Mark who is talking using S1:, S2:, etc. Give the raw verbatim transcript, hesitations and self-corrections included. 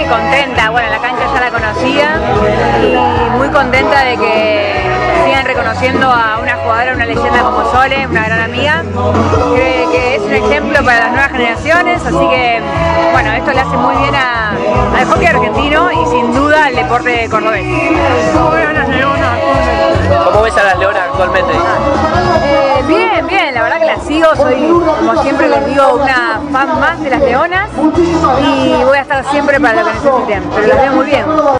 S1: contenta, bueno, la cancha ya la conocía y muy contenta de que sigan reconociendo a una jugadora, una leyenda como Sole, una gran amiga, que, que es un ejemplo para las nuevas generaciones, así que bueno, esto le hace muy bien a, al hockey argentino y sin duda al deporte cordobés.
S2: ¿Cómo ves a las leonas actualmente?
S1: Eh, bien, bien, la verdad que las sigo, soy como siempre les digo una fan más de las leonas y voy a estar siempre para lo que necesiten, pero las veo muy bien.